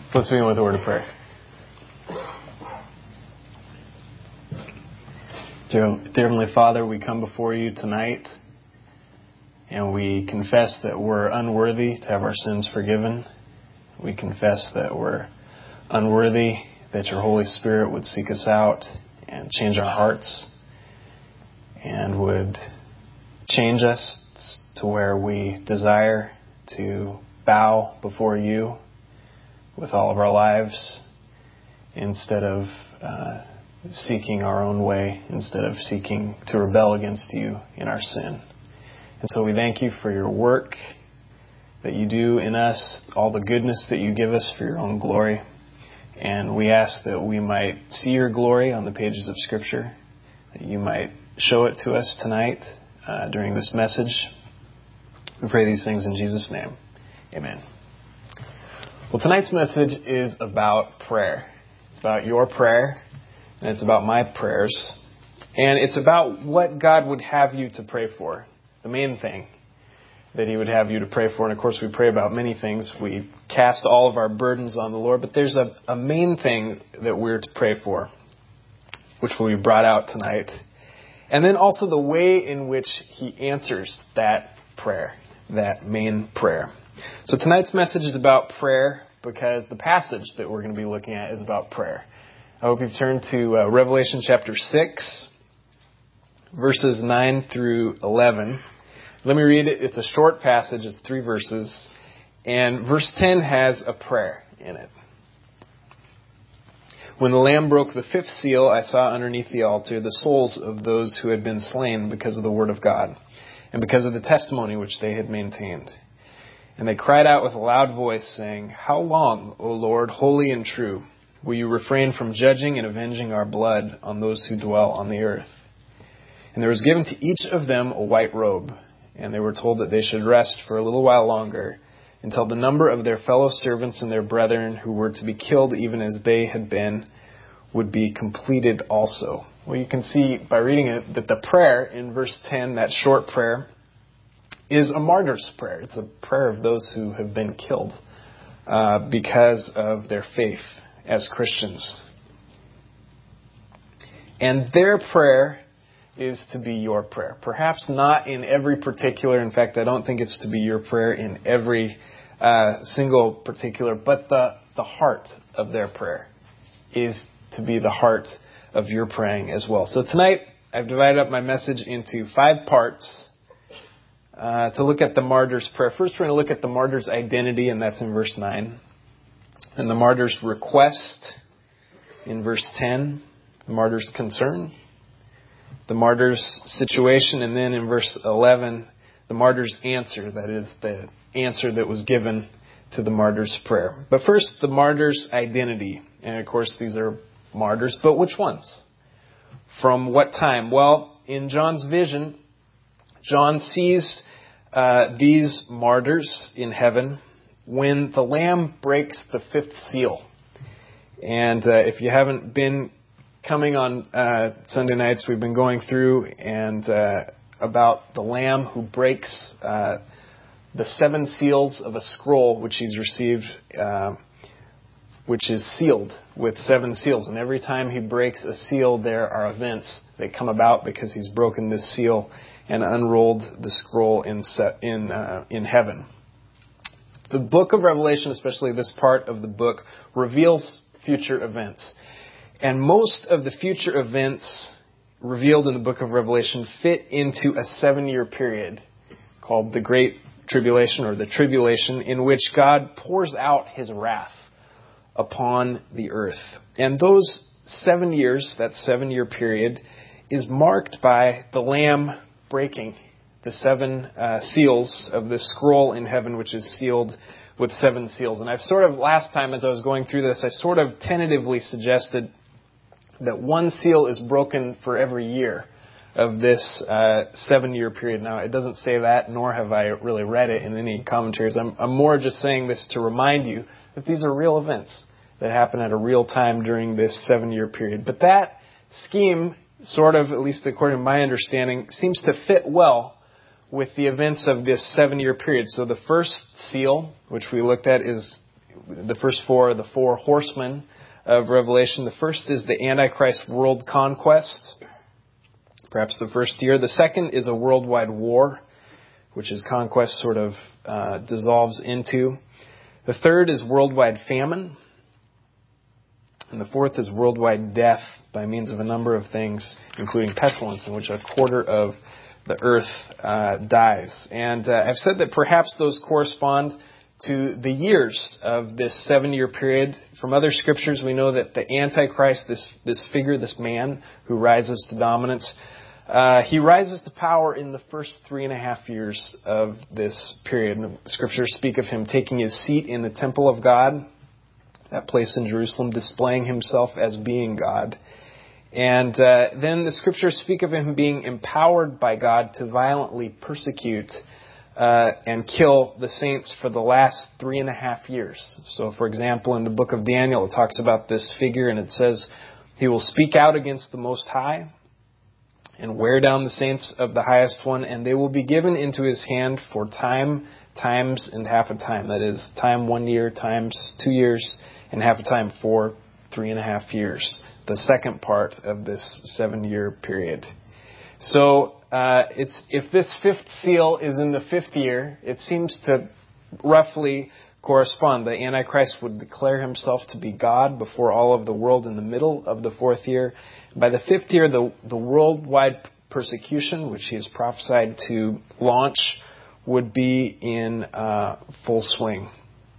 Let's begin with a word of prayer. Dear Heavenly Father, we come before you tonight and we confess that we're unworthy to have our sins forgiven. We confess that we're unworthy that your Holy Spirit would seek us out and change our hearts and would change us to where we desire to bow before you with all of our lives instead of seeking our own way, instead of seeking to rebel against you in our sin. And so we thank you for your work that you do in us, all the goodness that you give us for your own glory. And we ask that we might see your glory on the pages of Scripture, that you might show it to us tonight during this message. We pray these things in Jesus' name. Amen. Well, tonight's message is about prayer. It's about your prayer, and it's about my prayers. And it's about what God would have you to pray for, the main thing that He would have you to pray for. And of course, we pray about many things. We cast all of our burdens on the Lord, but there's a main thing that we're to pray for, which will be brought out tonight. And then also the way in which He answers that prayer, that main prayer. So tonight's message is about prayer because the passage that we're going to be looking at is about prayer. I hope you've turned to Revelation chapter 6, verses 9 through 11. Let me read it. It's a short passage. It's 3 verses. And verse 10 has a prayer in it. When the Lamb broke the 5th seal, I saw underneath the altar the souls of those who had been slain because of the word of God and because of the testimony which they had maintained. And they cried out with a loud voice, saying, "How long, O Lord, holy and true, will you refrain from judging and avenging our blood on those who dwell on the earth?" And there was given to each of them a white robe, and they were told that they should rest for a little while longer, until the number of their fellow servants and their brethren who were to be killed even as they had been would be completed also. Well, you can see by reading it that the prayer in verse 10, that short prayer, is a martyr's prayer. It's a prayer of those who have been killed because of their faith as Christians. And their prayer is to be your prayer. Perhaps not in every particular. In fact, I don't think it's to be your prayer in every single particular. But the heart of their prayer is to be the heart of your praying as well. So tonight, I've divided up my message into 5 parts to look at the martyr's prayer. First, we're going to look at the martyr's identity, and that's in verse 9. And the martyr's request in verse 10. The martyr's concern. The martyr's situation. And then in verse 11, the martyr's answer. That is the answer that was given to the martyr's prayer. But first, the martyr's identity. And of course, these are martyrs. But which ones? From what time? Well, in John's vision, John sees these martyrs in heaven when the Lamb breaks the 5th seal. And if you haven't been coming on Sunday nights, we've been going through and about the Lamb who breaks the 7 seals of a scroll which he's received, which is sealed with 7 seals. And every time he breaks a seal, there are events that come about because he's broken this seal and unrolled the scroll in heaven. The book of Revelation, especially this part of the book, reveals future events. And most of the future events revealed in the book of Revelation fit into a 7-year period called the Great Tribulation or the Tribulation, in which God pours out His wrath upon the earth. And those 7 years, that 7-year period, is marked by the Lamb breaking the 7 seals of this scroll in heaven, which is sealed with 7 seals. And I've sort of, last time as I was going through this, I sort of tentatively suggested that 1 seal is broken for every year of this 7-year period. Now, it doesn't say that, nor have I really read it in any commentaries. I'm more just saying this to remind you that these are real events that happen at a real time during this 7-year period. But that scheme sort of, at least according to my understanding, seems to fit well with the events of this 7-year period. So the first seal, which we looked at, The first four are the four horsemen of Revelation. The first is the Antichrist world conquest, perhaps the first year. The second is a worldwide war, which is conquest sort of dissolves into. The third is worldwide famine. And the fourth is worldwide death by means of a number of things, including pestilence, in which a quarter of the earth dies. And I've said that perhaps those correspond to the years of this 7-year period. From other scriptures, we know that the Antichrist, this figure, this man who rises to dominance, he rises to power in the first 3.5 years of this period. And the scriptures speak of him taking his seat in the temple of God, that place in Jerusalem, displaying himself as being God. And then the scriptures speak of him being empowered by God to violently persecute and kill the saints for the last 3.5 years. So, for example, in the book of Daniel, it talks about this figure, and it says, he will speak out against the Most High and wear down the saints of the Highest One, and they will be given into his hand for time, times, and half a time. That is, time 1 year, times 2 years, and half a time for 3.5 years. The second part of this 7-year period. So, if this fifth seal is in the 5th year, it seems to roughly correspond. The Antichrist would declare himself to be God before all of the world in the middle of the 4th year. By the 5th year, the worldwide persecution, which he is prophesied to launch, would be in full swing.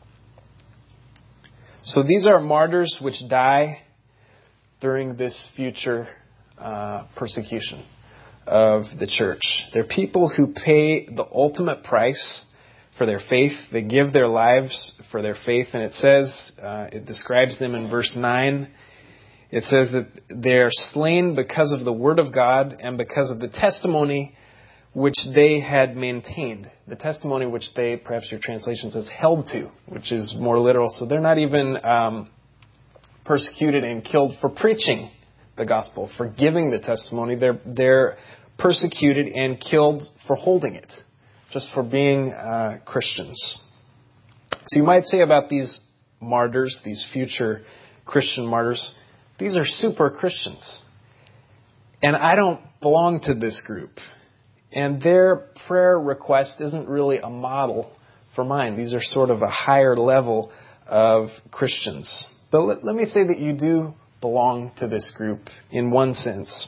So these are martyrs which die during this future persecution of the church. They're people who pay the ultimate price for their faith. They give their lives for their faith. And it says, it describes them in verse 9. It says that they're slain because of the word of God and because of the testimony which they had maintained. The testimony which they, perhaps your translation says, held to, which is more literal. So they're not even persecuted and killed for preaching the gospel, for giving the testimony. They're persecuted and killed for holding it, just for being Christians. So you might say about these martyrs, these future Christian martyrs, these are super Christians. And I don't belong to this group. And their prayer request isn't really a model for mine. These are sort of a higher level of Christians. But let me say that you do belong to this group in one sense.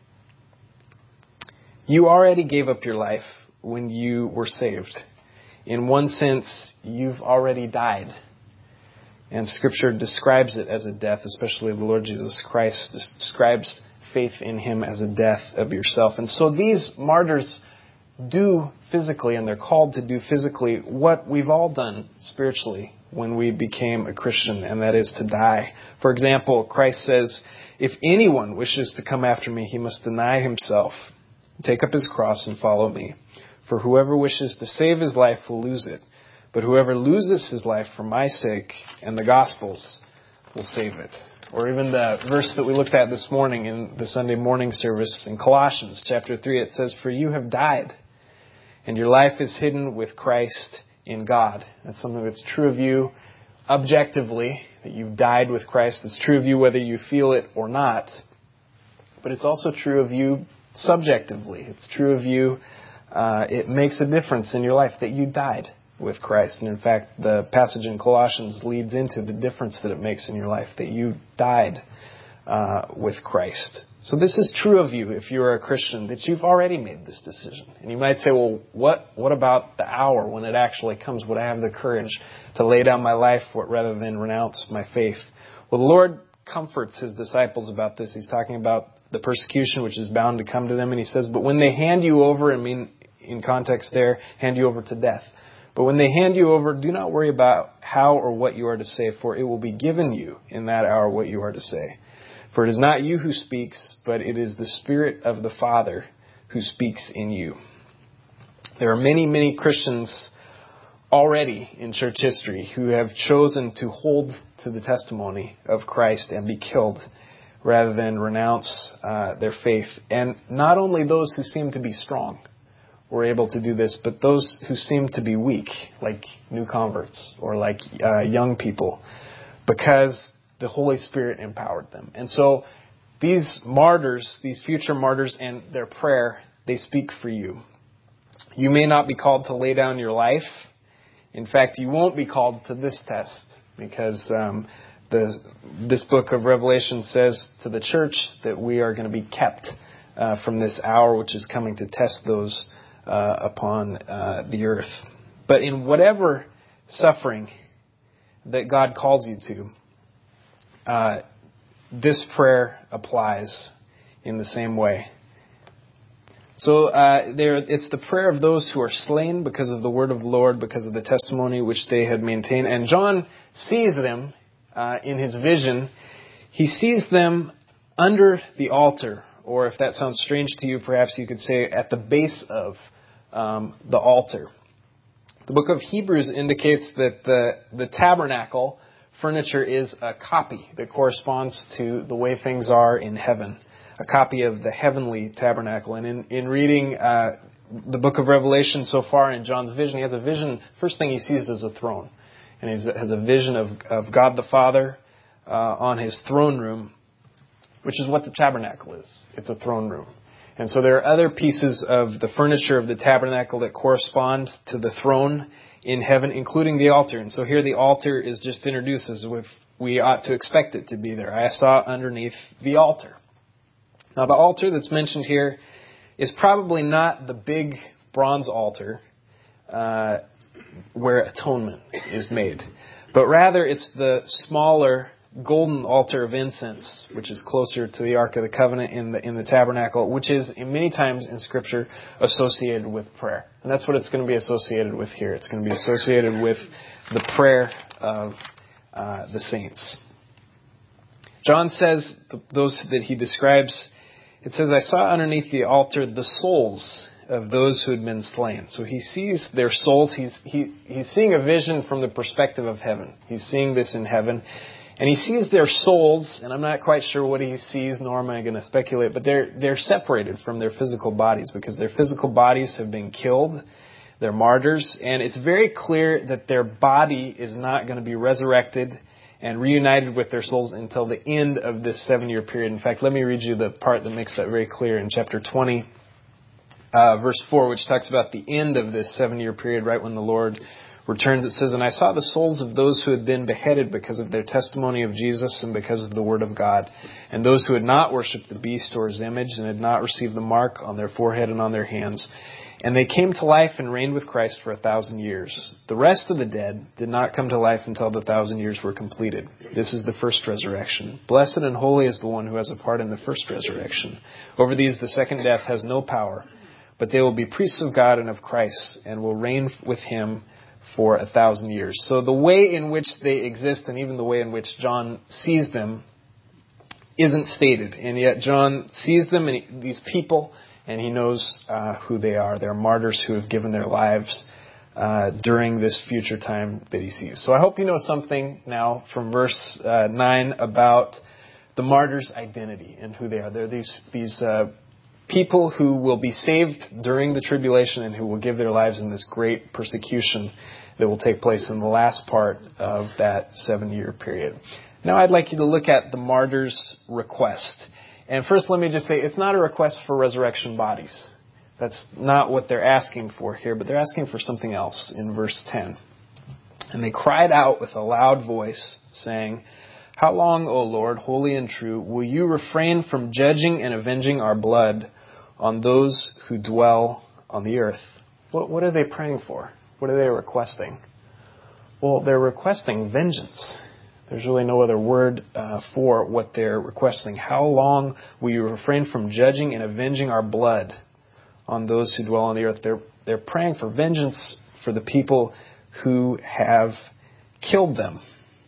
You already gave up your life when you were saved. In one sense, you've already died. And Scripture describes it as a death, especially the Lord Jesus Christ describes faith in Him as a death of yourself. And so these martyrs do physically, and they're called to do physically, what we've all done spiritually when we became a Christian, and that is to die. For example, Christ says, if anyone wishes to come after me, he must deny himself, take up his cross, and follow me. For whoever wishes to save his life will lose it. But whoever loses his life for my sake and the gospel's will save it. Or even the verse that we looked at this morning in the Sunday morning service in Colossians chapter 3, it says, for you have died, and your life is hidden with Christ in God. That's something that's true of you objectively, that you've died with Christ. It's true of you whether you feel it or not. But it's also true of you subjectively. It's true of you. It makes a difference in your life that you died with Christ. And in fact, the passage in Colossians leads into the difference that it makes in your life, that you died with Christ. So this is true of you if you're a Christian, that you've already made this decision. And you might say, well, what about the hour when it actually comes? Would I have the courage to lay down my life for it rather than renounce my faith? Well, the Lord comforts His disciples about this. He's talking about the persecution which is bound to come to them. And He says, but when they hand you over, in context there, hand you over to death. But when they hand you over, do not worry about how or what you are to say, for it will be given you in that hour what you are to say. For it is not you who speaks, but it is the Spirit of the Father who speaks in you. There are many, many Christians already in church history who have chosen to hold to the testimony of Christ and be killed rather than renounce their faith. And not only those who seem to be strong were able to do this, but those who seemed to be weak, like new converts or like young people, because the Holy Spirit empowered them. And so these martyrs, these future martyrs and their prayer, they speak for you. You may not be called to lay down your life. In fact, you won't be called to this test, because this book of Revelation says to the church that we are going to be kept from this hour which is coming to test those upon the earth. But in whatever suffering that God calls you to, this prayer applies in the same way. So it's the prayer of those who are slain because of the word of the Lord, because of the testimony which they had maintained. And John sees them in his vision. He sees them under the altar, or if that sounds strange to you, perhaps you could say at the base of the altar. The book of Hebrews indicates that the tabernacle furniture is a copy that corresponds to the way things are in heaven, a copy of the heavenly tabernacle. And in reading the book of Revelation so far in John's vision, he has a vision. First thing he sees is a throne. And he has a vision of God the Father on his throne room, which is what the tabernacle is. It's a throne room. And so there are other pieces of the furniture of the tabernacle that correspond to the throne in heaven, including the altar. And so here the altar is just introduced as if we ought to expect it to be there. I saw underneath the altar. Now the altar that's mentioned here is probably not the big bronze altar where atonement is made, but rather it's the smaller golden altar of incense, which is closer to the Ark of the Covenant in the tabernacle, which is many times in Scripture associated with prayer. And that's what it's going to be associated with here. It's going to be associated with the prayer of the saints. John says, those that he describes, it says, I saw underneath the altar the souls of those who had been slain. So he sees their souls. He's seeing a vision from the perspective of heaven. He's seeing this in heaven. And he sees their souls, and I'm not quite sure what he sees, nor am I going to speculate, but they're separated from their physical bodies because their physical bodies have been killed. They're martyrs. And it's very clear that their body is not going to be resurrected and reunited with their souls until the end of this 7-year period. In fact, let me read you the part that makes that very clear in chapter 20, verse 4, which talks about the end of this 7-year period, right when the Lord returns. It says, and I saw the souls of those who had been beheaded because of their testimony of Jesus and because of the word of God, and those who had not worshipped the beast or his image and had not received the mark on their forehead and on their hands. And they came to life and reigned with Christ for 1,000 years. The rest of the dead did not come to life until the 1,000 years were completed. This is the first resurrection. Blessed and holy is the one who has a part in the first resurrection. Over these the second death has no power, but they will be priests of God and of Christ, and will reign with him for 1,000 years. So the way in which they exist, and even the way in which John sees them, isn't stated. And yet John sees them, and these people, and he knows who they are. They're martyrs who have given their lives during this future time that he sees. So I hope you know something now from verse 9 about the martyrs' identity and who they are. They're these people who will be saved during the tribulation and who will give their lives in this great persecution that will take place in the last part of that 7-year period. Now I'd like you to look at the martyrs' request. And first let me just say, it's not a request for resurrection bodies. That's not what they're asking for here, but they're asking for something else in verse 10. And they cried out with a loud voice, saying, how long, O Lord, holy and true, will you refrain from judging and avenging our blood on those who dwell on the earth? What are they praying for? What are they requesting? Well, they're requesting vengeance. There's really no other word for what they're requesting. How long will you refrain from judging and avenging our blood on those who dwell on the earth? They're praying for vengeance for the people who have killed them.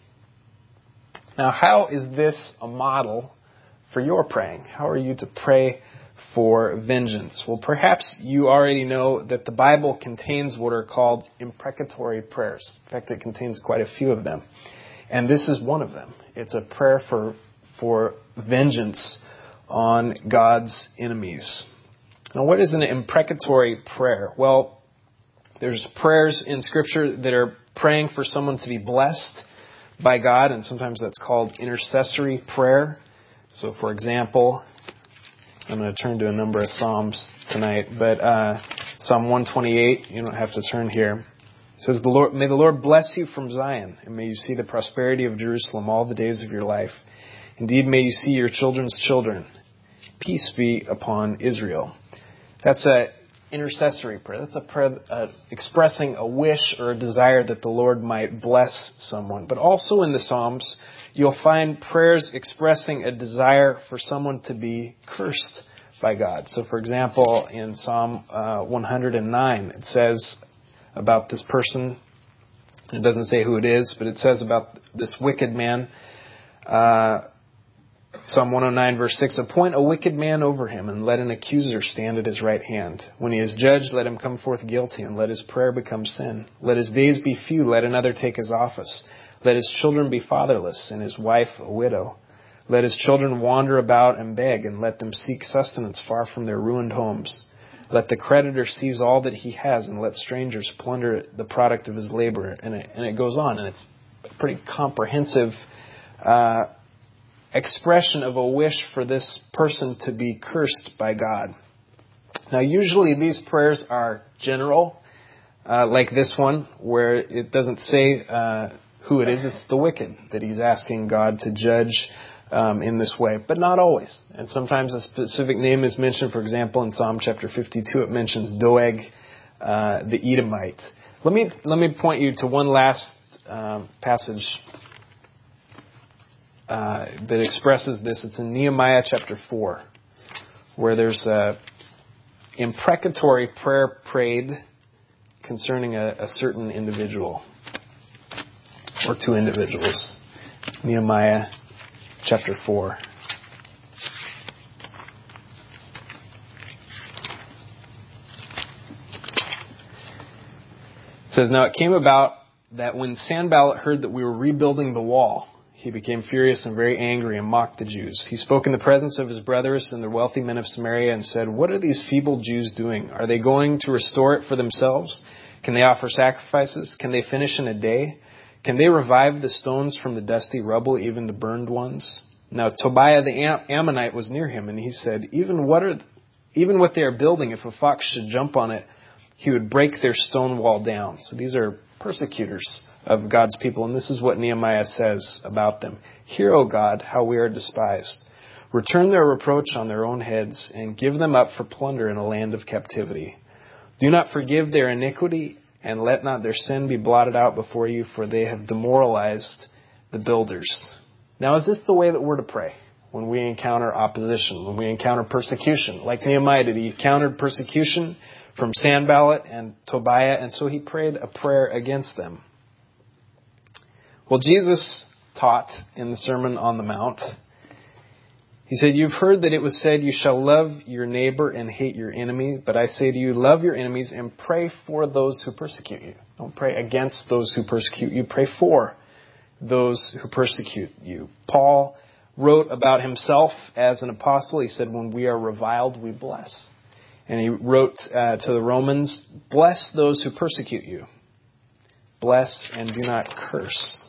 Now, how is this a model for your praying? How are you to pray for vengeance? Well, perhaps you already know that the Bible contains what are called imprecatory prayers. In fact, it contains quite a few of them. And this is one of them. It's a prayer for vengeance on God's enemies. Now, what is an imprecatory prayer? Well, there's prayers in Scripture that are praying for someone to be blessed by God, and sometimes that's called intercessory prayer. So, for example, I'm going to turn to a number of Psalms tonight, but Psalm 128, you don't have to turn here. It says, May the Lord bless you from Zion, and may you see the prosperity of Jerusalem all the days of your life. Indeed, may you see your children's children. Peace be upon Israel. That's an intercessory prayer. That's a prayer expressing a wish or a desire that the Lord might bless someone. But also in the Psalms, you'll find prayers expressing a desire for someone to be cursed by God. So, for example, in Psalm 109, it says about this person, it doesn't say who it is, but it says about this wicked man, Psalm 109, verse 6, appoint a wicked man over him, and let an accuser stand at his right hand. When he is judged, let him come forth guilty, and let his prayer become sin. Let his days be few, let another take his office. Let his children be fatherless, and his wife a widow. Let his children wander about and beg, and let them seek sustenance far from their ruined homes. Let the creditor seize all that he has, and let strangers plunder the product of his labor. And it goes on, and it's a pretty comprehensive expression of a wish for this person to be cursed by God. Now, usually these prayers are general, like this one, where it doesn't say who it is. It's the wicked that he's asking God to judge in this way, but not always. And sometimes a specific name is mentioned. For example, in Psalm chapter 52, it mentions Doeg, the Edomite. Let me point you to one last passage that expresses this. It's in Nehemiah chapter 4, where there's a imprecatory prayer prayed concerning a certain individual or two individuals. Nehemiah chapter 4. It says, now it came about that when Sanballat heard that we were rebuilding the wall, he became furious and very angry and mocked the Jews. He spoke in the presence of his brothers and the wealthy men of Samaria and said, what are these feeble Jews doing? Are they going to restore it for themselves? Can they offer sacrifices? Can they finish in a day? Can they revive the stones from the dusty rubble, even the burned ones? Now Tobiah the Ammonite was near him, and he said, even what they are building, if a fox should jump on it, he would break their stone wall down. So these are persecutors of God's people, and this is what Nehemiah says about them. Hear, O God, how we are despised. Return their reproach on their own heads, and give them up for plunder in a land of captivity. Do not forgive their iniquity, and let not their sin be blotted out before you, for they have demoralized the builders. Now, is this the way that we're to pray when we encounter opposition, when we encounter persecution? Like Nehemiah did, he encountered persecution from Sanballat and Tobiah, and so he prayed a prayer against them. Well, Jesus taught in the Sermon on the Mount, he said, you've heard that it was said, you shall love your neighbor and hate your enemy. But I say to you, love your enemies and pray for those who persecute you. Don't pray against those who persecute you. Pray for those who persecute you. Paul wrote about himself as an apostle. He said, when we are reviled, we bless. And he wrote to the Romans, bless those who persecute you. Bless and do not curse.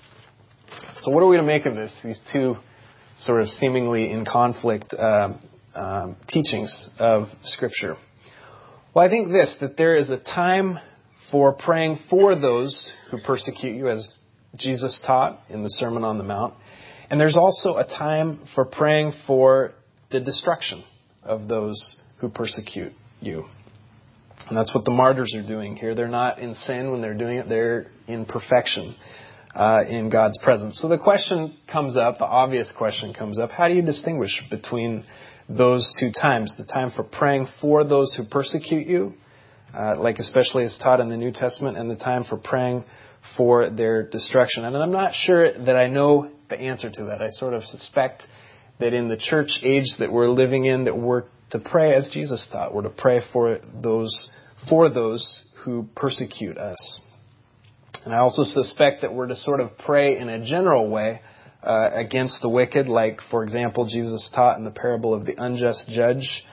So what are we to make of this? These two sort of seemingly in conflict teachings of Scripture. Well, I think this, that there is a time for praying for those who persecute you, as Jesus taught in the Sermon on the Mount. And there's also a time for praying for the destruction of those who persecute you. And that's what the martyrs are doing here. They're not in sin when they're doing it. They're in perfection in God's presence. So the question comes up, the obvious question comes up, how do you distinguish between those two times? The time for praying for those who persecute you, like especially as taught in the New Testament, and the time for praying for their destruction. And I'm not sure that I know the answer to that. I sort of suspect that in the church age that we're living in, that we're to pray as Jesus taught. We're to pray for those who persecute us. And I also suspect that we're to sort of pray in a general way against the wicked, like, for example, Jesus taught in the parable of the unjust judge,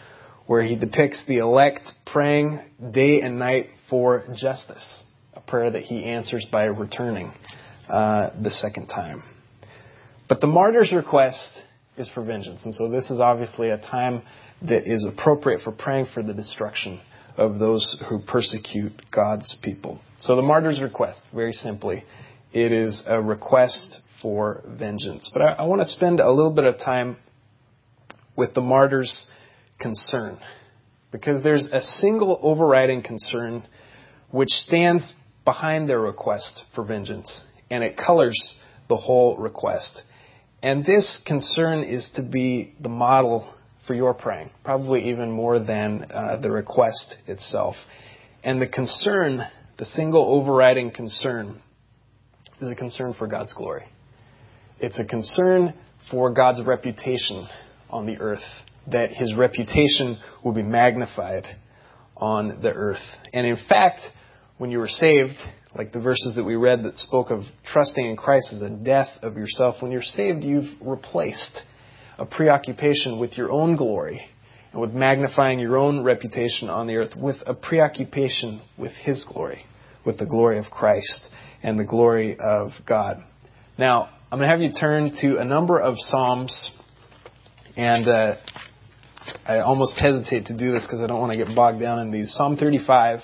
where he depicts the elect praying day and night for justice, a prayer that he answers by returning the second time. But the martyr's request is for vengeance. And so this is obviously a time that is appropriate for praying for the destruction of those who persecute God's people. So the martyr's request, very simply, it is a request for vengeance. But I want to spend a little bit of time with the martyr's concern, because there's a single overriding concern which stands behind their request for vengeance, and it colors the whole request. And this concern is to be the model for your praying, probably even more than the request itself. And the concern, the single overriding concern, is a concern for God's glory. It's a concern for God's reputation on the earth, that his reputation will be magnified on the earth. And in fact, when you were saved, like the verses that we read that spoke of trusting in Christ as a death of yourself, when you're saved, you've replaced a preoccupation with your own glory and with magnifying your own reputation on the earth with a preoccupation with his glory, with the glory of Christ and the glory of God. Now, I'm going to have you turn to a number of Psalms, and I almost hesitate to do this because I don't want to get bogged down in these. Psalm 35.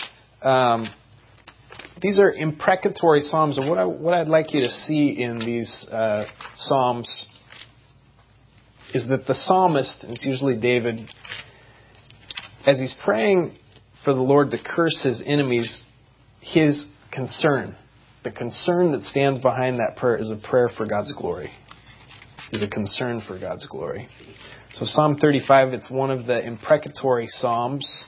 These are imprecatory Psalms, and what I'd like you to see in these Psalms is that the psalmist, and it's usually David, as he's praying for the Lord to curse his enemies, his concern, the concern that stands behind that prayer is a prayer for God's glory, is a concern for God's glory. So Psalm 35, it's one of the imprecatory Psalms.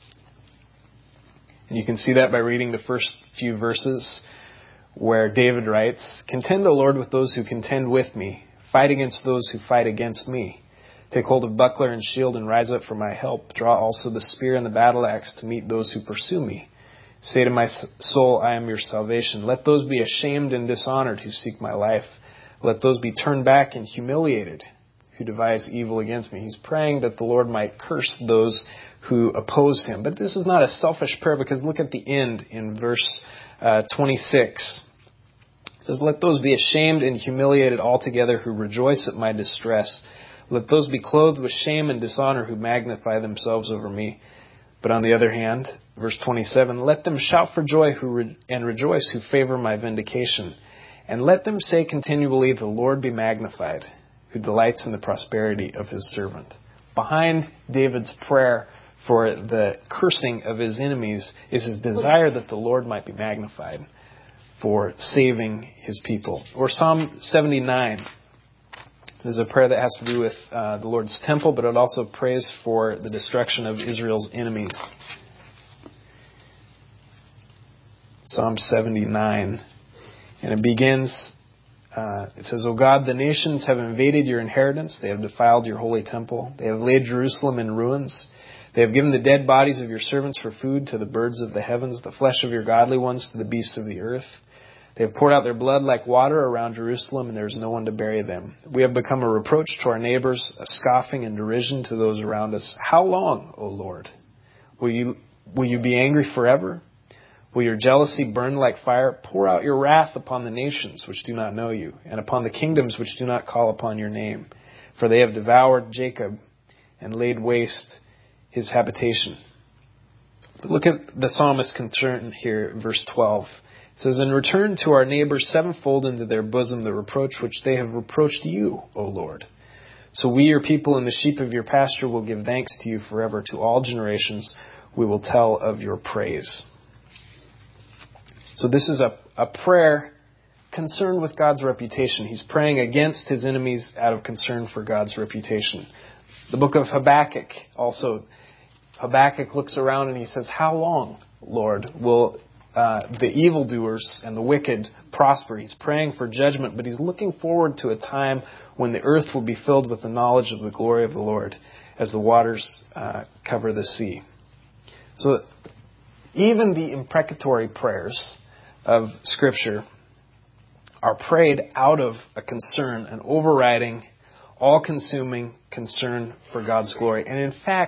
And you can see that by reading the first few verses where David writes, "Contend, O Lord, with those who contend with me. Fight against those who fight against me. Take hold of buckler and shield and rise up for my help. Draw also the spear and the battle axe to meet those who pursue me. Say to my soul, I am your salvation. Let those be ashamed and dishonored who seek my life. Let those be turned back and humiliated who devise evil against me." He's praying that the Lord might curse those who oppose him. But this is not a selfish prayer, because look at the end in verse 26. It says, "Let those be ashamed and humiliated altogether who rejoice at my distress. Let those be clothed with shame and dishonor who magnify themselves over me." But on the other hand, verse 27, "Let them shout for joy and rejoice who favor my vindication. And let them say continually, the Lord be magnified, who delights in the prosperity of his servant." Behind David's prayer for the cursing of his enemies is his desire that the Lord might be magnified for saving his people. Or Psalm 79. This is a prayer that has to do with the Lord's temple, but it also prays for the destruction of Israel's enemies. Psalm 79. And it begins, it says, "O God, the nations have invaded your inheritance. They have defiled your holy temple. They have laid Jerusalem in ruins. They have given the dead bodies of your servants for food to the birds of the heavens, the flesh of your godly ones to the beasts of the earth. They have poured out their blood like water around Jerusalem, and there is no one to bury them. We have become a reproach to our neighbors, a scoffing and derision to those around us. How long, O Lord? Will you be angry forever? Will your jealousy burn like fire? Pour out your wrath upon the nations which do not know you, and upon the kingdoms which do not call upon your name. For they have devoured Jacob and laid waste his habitation." But look at the psalmist's concern here, verse 12. It says, "And return to our neighbors sevenfold into their bosom the reproach which they have reproached you, O Lord. So we, your people, and the sheep of your pasture will give thanks to you forever. To all generations we will tell of your praise." So this is a prayer concerned with God's reputation. He's praying against his enemies out of concern for God's reputation. The book of Habakkuk also, Habakkuk looks around and he says, "How long, Lord, will the evildoers and the wicked prosper?" He's praying for judgment, but he's looking forward to a time when the earth will be filled with the knowledge of the glory of the Lord as the waters cover the sea. So even the imprecatory prayers of Scripture are prayed out of a concern, an overriding, all-consuming concern for God's glory. And in fact,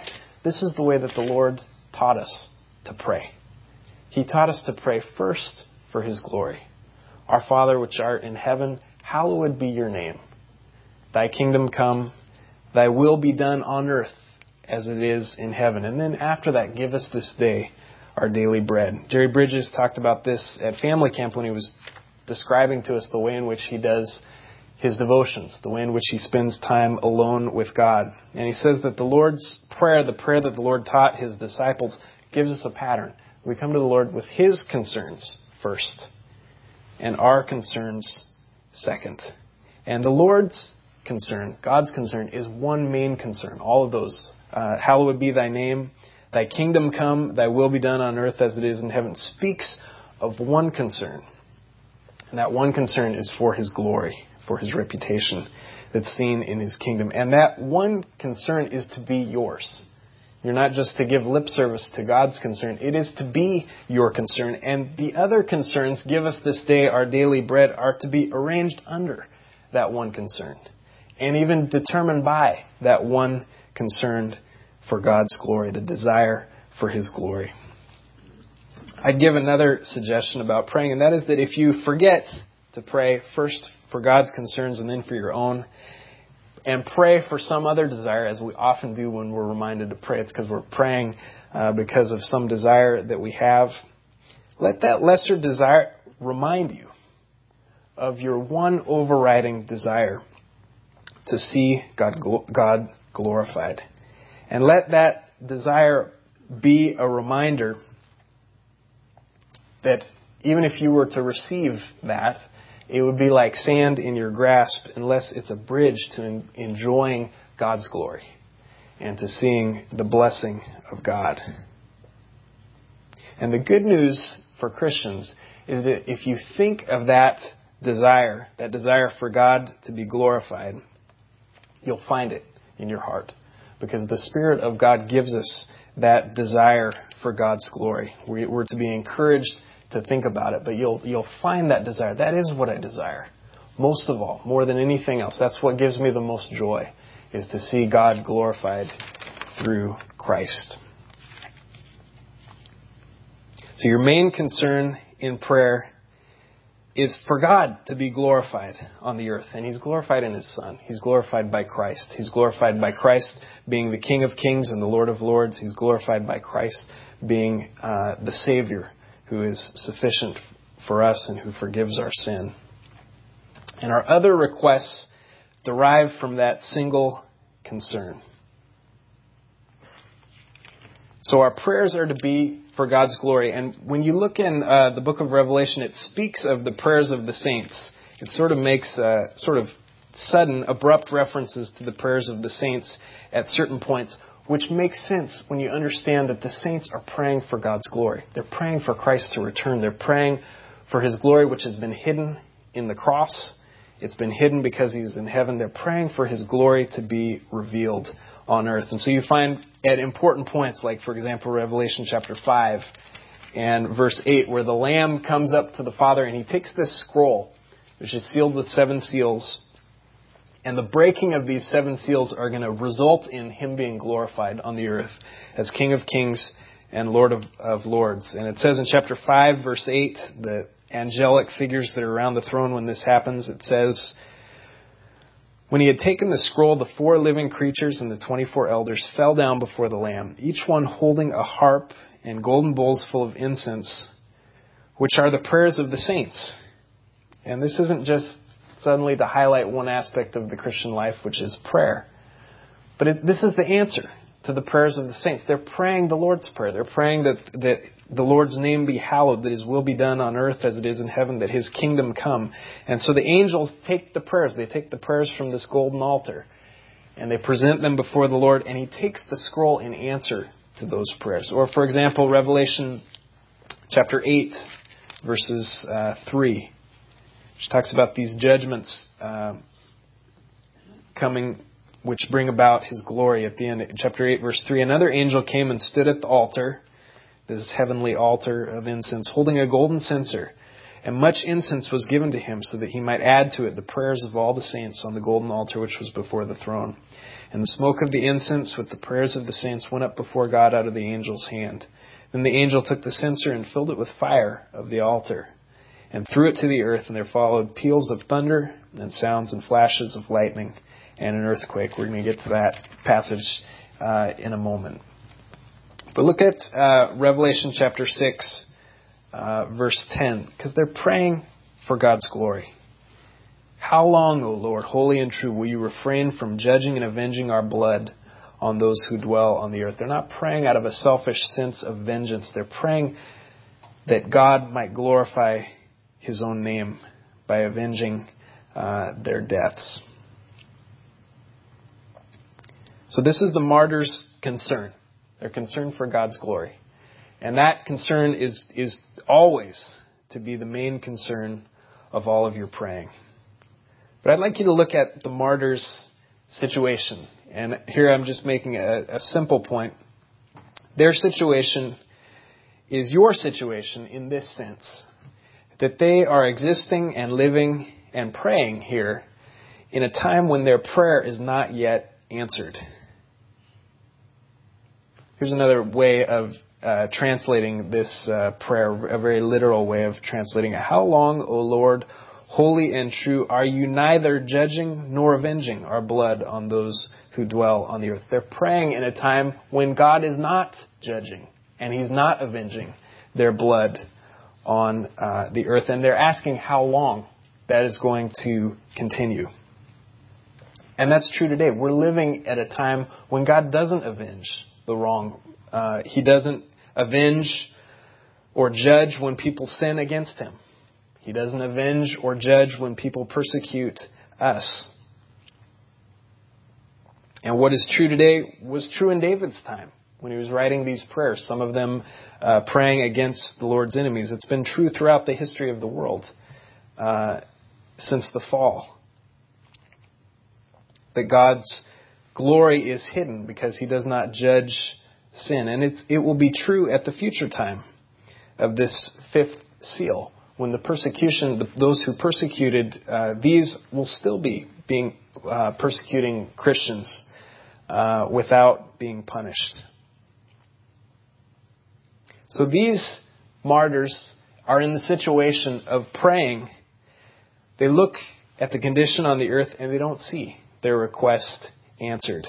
This is the way that the Lord taught us to pray. He taught us to pray first for His glory. Our Father which art in heaven, hallowed be your name. Thy kingdom come, thy will be done on earth as it is in heaven. And then after that, give us this day our daily bread. Jerry Bridges talked about this at family camp when he was describing to us the way in which he does his devotions, the way in which he spends time alone with God. And he says that the Lord's prayer, the prayer that the Lord taught His disciples, gives us a pattern. We come to the Lord with His concerns first, and our concerns second. And the Lord's concern, God's concern, is one main concern. All of those. Hallowed be thy name, thy kingdom come, thy will be done on earth as it is in heaven, speaks of one concern. And that one concern is for His glory, for His reputation that's seen in His kingdom. And that one concern is to be yours. You're not just to give lip service to God's concern. It is to be your concern. And the other concerns, give us this day our daily bread, are to be arranged under that one concern. And even determined by that one concern for God's glory, the desire for His glory. I'd give another suggestion about praying, and that is that if you forget to pray first for God's concerns and then for your own, and pray for some other desire, as we often do when we're reminded to pray, it's because we're praying because of some desire that we have, let that lesser desire remind you of your one overriding desire to see God glorified. And let that desire be a reminder that even if you were to receive that, it would be like sand in your grasp unless it's a bridge to enjoying God's glory and to seeing the blessing of God. And the good news for Christians is that if you think of that desire for God to be glorified, you'll find it in your heart. Because the Spirit of God gives us that desire for God's glory. We're to be encouraged to think about it, but you'll find that desire. That is what I desire. Most of all, more than anything else. That's what gives me the most joy, is to see God glorified through Christ. So your main concern in prayer is for God to be glorified on the earth. And He's glorified in His Son. He's glorified by Christ. He's glorified by Christ being the King of Kings and the Lord of Lords. He's glorified by Christ being the Savior who is sufficient for us and who forgives our sin. And our other requests derive from that single concern. So our prayers are to be for God's glory. And when you look in the book of Revelation, it speaks of the prayers of the saints. It sort of makes sort of sudden, abrupt references to the prayers of the saints at certain points, which makes sense when you understand that the saints are praying for God's glory. They're praying for Christ to return. They're praying for His glory, which has been hidden in the cross. It's been hidden because He's in heaven. They're praying for His glory to be revealed on earth. And so you find at important points, like, for example, Revelation chapter 5 and verse 8, where the Lamb comes up to the Father and He takes this scroll, which is sealed with 7 seals. And the breaking of these 7 seals are going to result in Him being glorified on the earth as King of Kings and Lord of Lords. And it says in chapter 5, verse 8, the angelic figures that are around the throne when this happens, it says, when He had taken the scroll, the 4 living creatures and the 24 elders fell down before the Lamb, each one holding a harp and golden bowls full of incense, which are the prayers of the saints. And this isn't just suddenly to highlight one aspect of the Christian life, which is prayer. But this is the answer to the prayers of the saints. They're praying the Lord's Prayer. They're praying that the Lord's name be hallowed, that His will be done on earth as it is in heaven, that His kingdom come. And so the angels take the prayers. They take the prayers from this golden altar and they present them before the Lord, and He takes the scroll in answer to those prayers. Or, for example, Revelation chapter 8, verses 3. Which talks about these judgments coming, which bring about His glory at the end. Chapter 8, verse 3. Another angel came and stood at the altar, this heavenly altar of incense, holding a golden censer. And much incense was given to him, so that he might add to it the prayers of all the saints on the golden altar which was before the throne. And the smoke of the incense with the prayers of the saints went up before God out of the angel's hand. Then the angel took the censer and filled it with fire of the altar, and threw it to the earth, and there followed peals of thunder, and sounds and flashes of lightning, and an earthquake. We're going to get to that passage in a moment. But look at Revelation chapter 6, verse 10, because they're praying for God's glory. How long, O Lord, holy and true, will you refrain from judging and avenging our blood on those who dwell on the earth? They're not praying out of a selfish sense of vengeance. They're praying that God might glorify his own name by avenging their deaths. So this is the martyrs' concern. They're concerned for God's glory. And that concern is always to be the main concern of all of your praying. But I'd like you to look at the martyrs' situation. And here I'm just making a simple point. Their situation is your situation in this sense, that they are existing and living and praying here in a time when their prayer is not yet answered. Here's another way of translating this prayer, a very literal way of translating it. How long, O Lord, holy and true, are you neither judging nor avenging our blood on those who dwell on the earth? They're praying in a time when God is not judging and he's not avenging their blood on the earth. And they're asking how long that is going to continue. And that's true today. We're living at a time when God doesn't avenge the wrong. He doesn't avenge or judge when people sin against him. He doesn't avenge or judge when people persecute us. And what is true today was true in David's time when he was writing these prayers, some of them praying against the Lord's enemies. It's been true throughout the history of the world since the fall, that God's glory is hidden because he does not judge sin. And it will be true at the future time of this fifth seal, when the persecution, those who persecuted these will still be persecuting Christians without being punished. So these martyrs are in the situation of praying. They look at the condition on the earth and they don't see their request answered.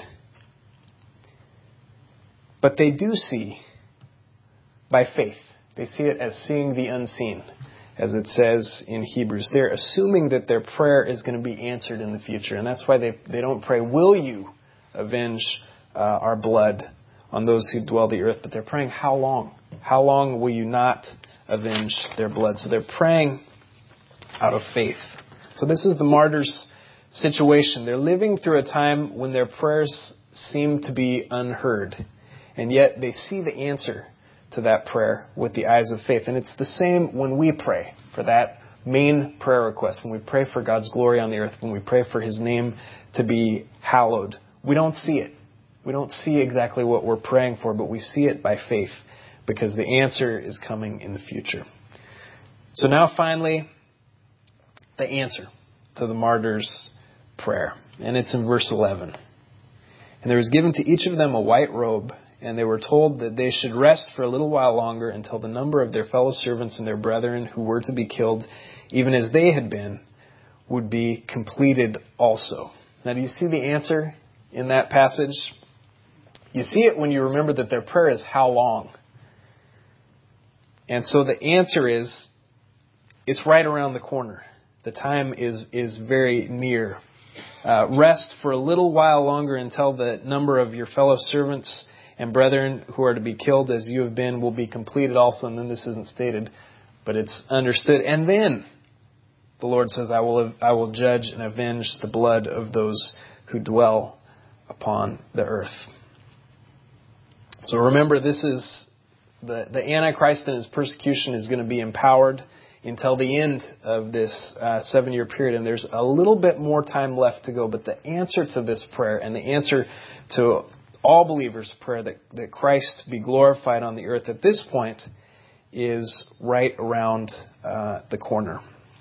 But they do see by faith. They see it as seeing the unseen, as it says in Hebrews. They're assuming that their prayer is going to be answered in the future. And that's why they don't pray, will you avenge our blood on those who dwell the earth? But they're praying, how long? How long will you not avenge their blood? So they're praying out of faith. So this is the martyrs' situation. They're living through a time when their prayers seem to be unheard. And yet they see the answer to that prayer with the eyes of faith. And it's the same when we pray for that main prayer request, when we pray for God's glory on the earth, when we pray for his name to be hallowed. We don't see it. We don't see exactly what we're praying for, but we see it by faith because the answer is coming in the future. So now finally, the answer to the martyr's prayer. And it's in verse 11. And there was given to each of them a white robe, and they were told that they should rest for a little while longer until the number of their fellow servants and their brethren who were to be killed, even as they had been, would be completed also. Now, do you see the answer in that passage? You see it when you remember that their prayer is how long. And so the answer is, it's right around the corner. The time is very near. Rest for a little while longer until the number of your fellow servants and brethren who are to be killed as you have been will be completed also. And then this isn't stated, but it's understood. And then the Lord says, I will judge and avenge the blood of those who dwell upon the earth. So remember, this is the Antichrist and his persecution is going to be empowered until the end of this 7-year period. And there's a little bit more time left to go. But the answer to this prayer and the answer to all believers' prayer that Christ be glorified on the earth at this point is right around the corner.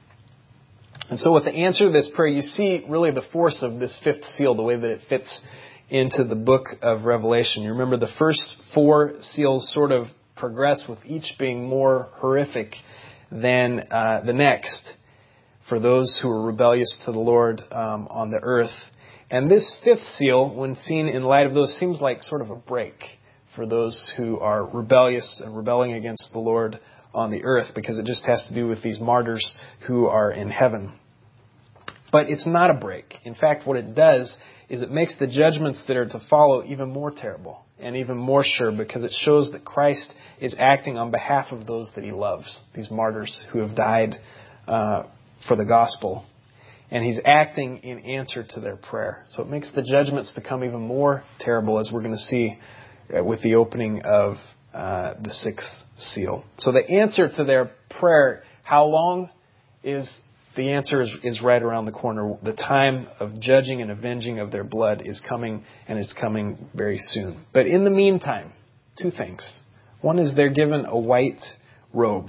And so with the answer to this prayer, you see really the force of this fifth seal, the way that it fits into the book of Revelation. You remember the first 4 seals sort of progress with each being more horrific than the next for those who are rebellious to the Lord on the earth. And this fifth seal, when seen in light of those, seems like sort of a break for those who are rebellious and rebelling against the Lord on the earth, because it just has to do with these martyrs who are in heaven. But it's not a break. In fact, what it does is it makes the judgments that are to follow even more terrible and even more sure, because it shows that Christ is acting on behalf of those that he loves, these martyrs who have died for the gospel. And he's acting in answer to their prayer. So it makes the judgments to come even more terrible, as we're going to see with the opening of the 6th seal. So the answer to their prayer, how long is... The answer is right around the corner. The time of judging and avenging of their blood is coming, and it's coming very soon. But in the meantime, 2 things. One is they're given a white robe.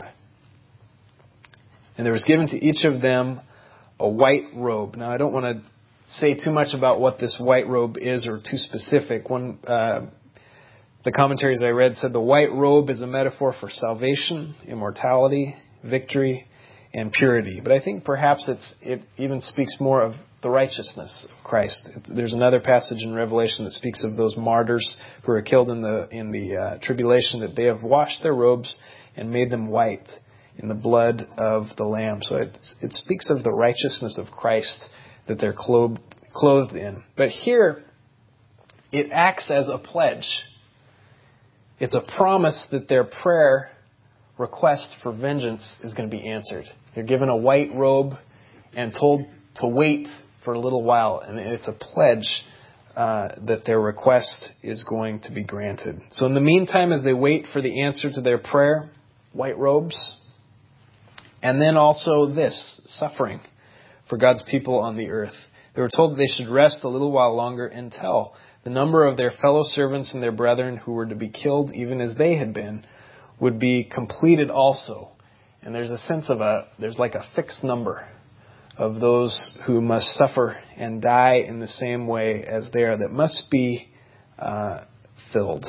And there was given to each of them a white robe. Now, I don't want to say too much about what this white robe is, or too specific. The commentaries I read said the white robe is a metaphor for salvation, immortality, victory, and purity. But I think perhaps it even speaks more of the righteousness of Christ. There's another passage in Revelation that speaks of those martyrs who are killed in the tribulation, that they have washed their robes and made them white in the blood of the Lamb. So it speaks of the righteousness of Christ that they're clothed in. But here, it acts as a pledge. It's a promise that their prayer request for vengeance is going to be answered. They're given a white robe and told to wait for a little while. And it's a pledge that their request is going to be granted. So in the meantime, as they wait for the answer to their prayer, white robes. And then also this, suffering for God's people on the earth. They were told that they should rest a little while longer until the number of their fellow servants and their brethren who were to be killed even as they had been would be completed also. And there's a sense of there's like a fixed number of those who must suffer and die in the same way as they are, that must be filled.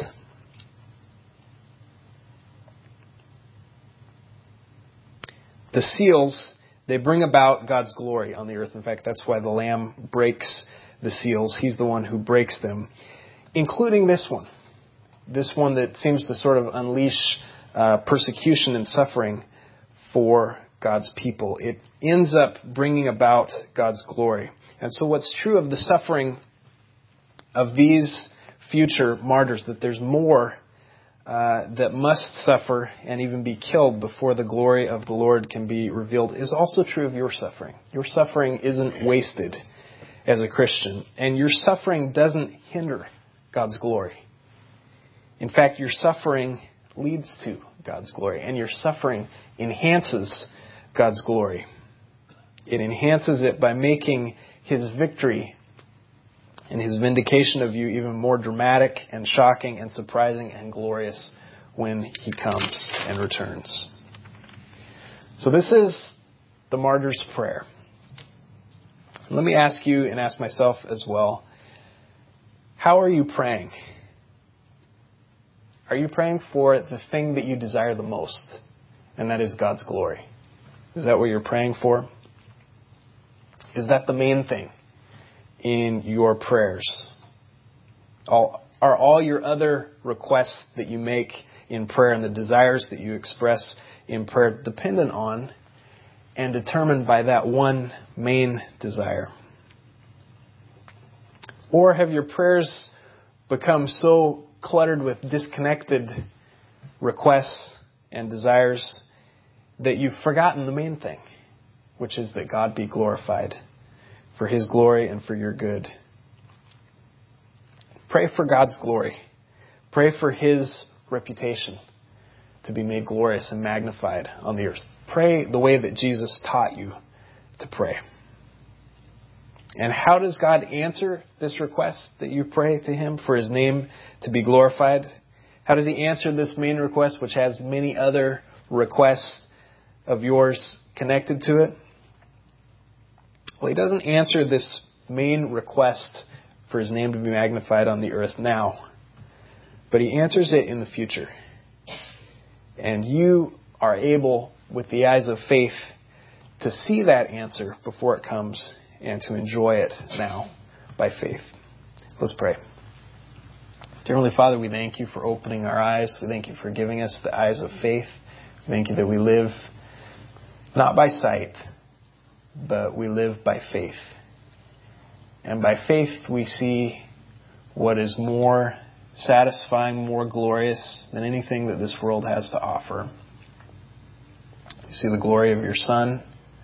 The seals, they bring about God's glory on the earth. In fact, that's why the Lamb breaks the seals. He's the one who breaks them, including this one. This one that seems to sort of unleash persecution and suffering for God's people. It ends up bringing about God's glory. And so what's true of the suffering of these future martyrs, that there's more that must suffer and even be killed before the glory of the Lord can be revealed, is also true of your suffering. Your suffering isn't wasted as a Christian, and your suffering doesn't hinder God's glory. In fact, your suffering leads to God's glory, and your suffering enhances God's glory. It enhances it by making His victory and His vindication of you even more dramatic and shocking and surprising and glorious when He comes and returns. So this is the martyr's prayer. Let me ask you, and ask myself as well, how are you praying? Are you praying for the thing that you desire the most? And that is God's glory. Is that what you're praying for? Is that the main thing in your prayers? Are all your other requests that you make in prayer and the desires that you express in prayer dependent on and determined by that one main desire? Or have your prayers become so cluttered with disconnected requests and desires that you've forgotten the main thing, which is that God be glorified for His glory and for your good? Pray for God's glory. Pray for His reputation to be made glorious and magnified on the earth. Pray the way that Jesus taught you to pray. And how does God answer this request that you pray to Him for His name to be glorified? How does He answer this main request, which has many other request of yours connected to it? Well, he doesn't answer this main request for his name to be magnified on the earth now, but he answers it in the future. And you are able, with the eyes of faith, to see that answer before it comes and to enjoy it now by faith. Let's pray. Dear Heavenly Father, we thank you for opening our eyes. We thank you for giving us the eyes of faith. We thank you that we live not by sight, but we live by faith. And by faith we see what is more satisfying, more glorious than anything that this world has to offer. We see the glory of your Son.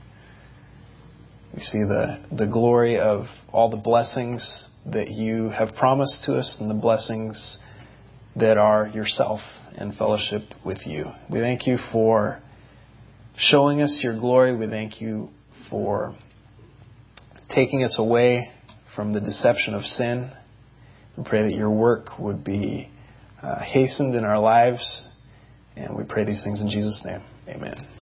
We see the glory of all the blessings that you have promised to us and the blessings that are yourself and fellowship with you. We thank you for showing us your glory. We thank you for taking us away from the deception of sin. We pray that your work would be hastened in our lives. And we pray these things in Jesus' name. Amen.